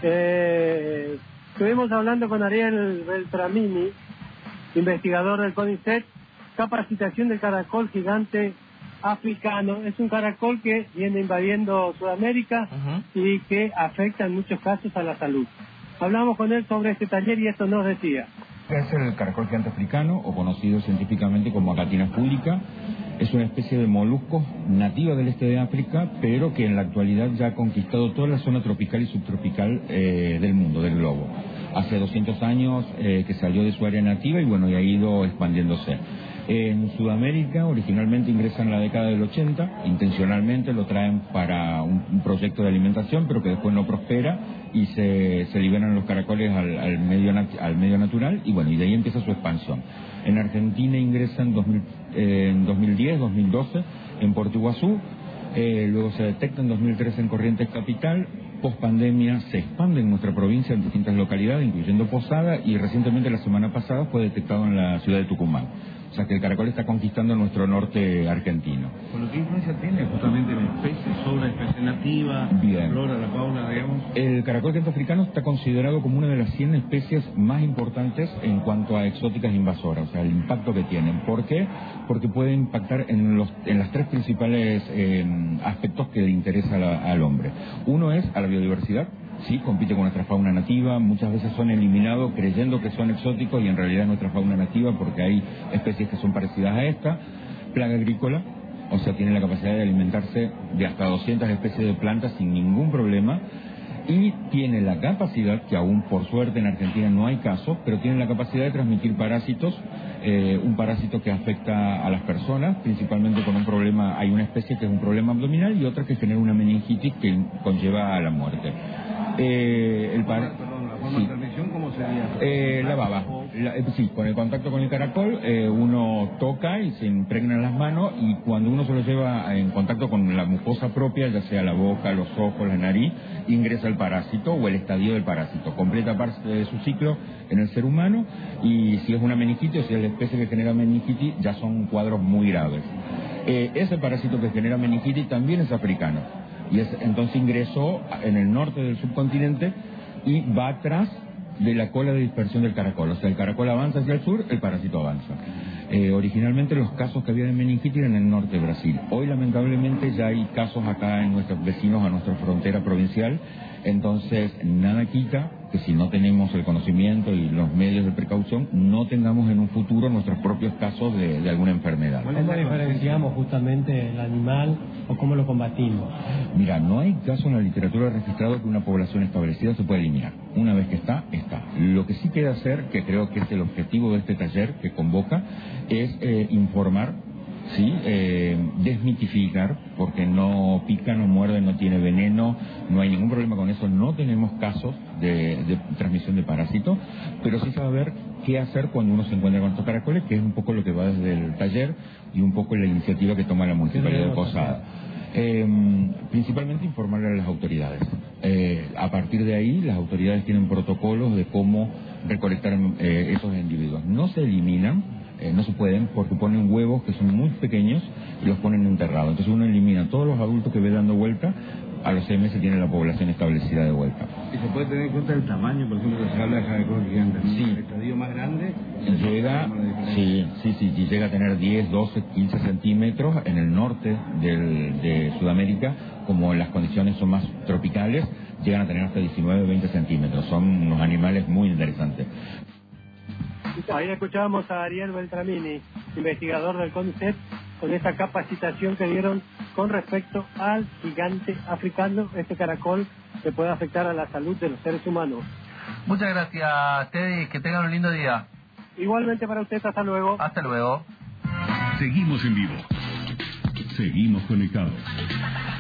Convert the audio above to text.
Estuvimos hablando con Ariel Beltramini, investigador del CONICET, capacitación del caracol gigante africano. Es un caracol que viene invadiendo Sudamérica y que afecta en muchos casos a la salud. Hablamos con él sobre este taller y esto nos decía. Es el caracol gigante africano, o conocido científicamente como Agathina fulica. Es una especie de molusco nativa del este de África, pero que en la actualidad ya ha conquistado toda la zona tropical y subtropical del mundo, del globo. Hace 200 años que salió de su área nativa y bueno, y ha ido expandiéndose. En Sudamérica originalmente ingresa en la década del 80, intencionalmente lo traen para un proyecto de alimentación, pero que después no prospera y se liberan los caracoles al medio natural y bueno, y de ahí empieza su expansión. En Argentina ingresa en 2010, 2012 en Puerto Iguazú, luego se detecta en 2013 en Corrientes Capital. Post pandemia se expande en nuestra provincia en distintas localidades, incluyendo Posada, y recientemente la semana pasada fue detectado en la ciudad de Tucumán. O sea que el caracol está conquistando nuestro norte argentino. ¿Con lo que influencia tiene justamente la especie sobre la especie nativa, la flora, la fauna, digamos? El caracol gigante africano está considerado como una de las 100 especies más importantes en cuanto a exóticas invasoras, o sea, el impacto que tienen. ¿Por qué? Porque puede impactar en las tres principales aspectos que le interesa al hombre. Uno es a la biodiversidad. Sí, compite con nuestra fauna nativa, muchas veces son eliminados creyendo que son exóticos y en realidad es nuestra fauna nativa porque hay especies que son parecidas a esta. Plaga agrícola, o sea, tiene la capacidad de alimentarse de hasta 200 especies de plantas sin ningún problema. Y tiene la capacidad, que aún por suerte en Argentina no hay casos, pero tiene la capacidad de transmitir parásitos, un parásito que afecta a las personas, principalmente con un problema, hay una especie que es un problema abdominal y otra que genera una meningitis que conlleva a la muerte. Perdón, la forma de transmisión, ¿cómo sería? La baba. Sí, con el contacto con el caracol, uno toca y se impregna en las manos y cuando uno se lo lleva en contacto con la mucosa propia, ya sea la boca, los ojos, la nariz, ingresa el parásito o el estadio del parásito. Completa parte de su ciclo en el ser humano y si es una meningitis o si es la especie que genera meningitis, ya son cuadros muy graves. Ese parásito que genera meningitis también es africano y entonces ingresó en el norte del subcontinente y va atrás de la cola de dispersión del caracol. O sea, el caracol avanza hacia el sur, el parásito avanza. Originalmente los casos que había de meningitis eran en el norte de Brasil. Hoy lamentablemente ya hay casos acá en nuestros vecinos a nuestra frontera provincial. Entonces nada quita que si no tenemos el conocimiento y los medios de precaución, no tengamos en un futuro nuestros propios casos de alguna enfermedad. ¿Cómo diferenciamos justamente el animal o cómo lo combatimos? Mira, no hay caso en la literatura registrado que una población establecida se pueda eliminar. Una vez que está, está. Lo que sí queda hacer, que creo que es el objetivo de este taller que convoca, es informar, ¿sí? Desmitificar, porque no pica, no muerde, no tiene veneno, no hay ningún problema con eso, no tenemos casos de transmisión de parásitos, pero sí saber qué hacer cuando uno se encuentra con estos caracoles, que es un poco lo que va desde el taller y un poco la iniciativa que toma la Municipalidad de Posada. Principalmente informarle a las autoridades. A partir de ahí, las autoridades tienen protocolos de cómo recolectar esos individuos. No se eliminan, no se pueden porque ponen huevos que son muy pequeños y los ponen enterrados. Entonces uno elimina a todos los adultos que ve dando vuelta, a los 6 meses tiene la población establecida de vuelta. ¿Y se puede tener en cuenta el tamaño, por ejemplo, que se habla de caracol gigante? Sí. ¿El estadio más grande? Llega a tener 10, 12, 15 centímetros en el norte de Sudamérica, como las condiciones son más tropicales, llegan a tener hasta 19, 20 centímetros. Son unos animales muy interesantes. Ahí escuchábamos a Ariel Beltramini, investigador del CONICET, con esta capacitación que dieron con respecto al gigante africano, este caracol que puede afectar a la salud de los seres humanos. Muchas gracias, Teddy, que tengan un lindo día. Igualmente para usted, hasta luego. Hasta luego. Seguimos en vivo. Seguimos conectados.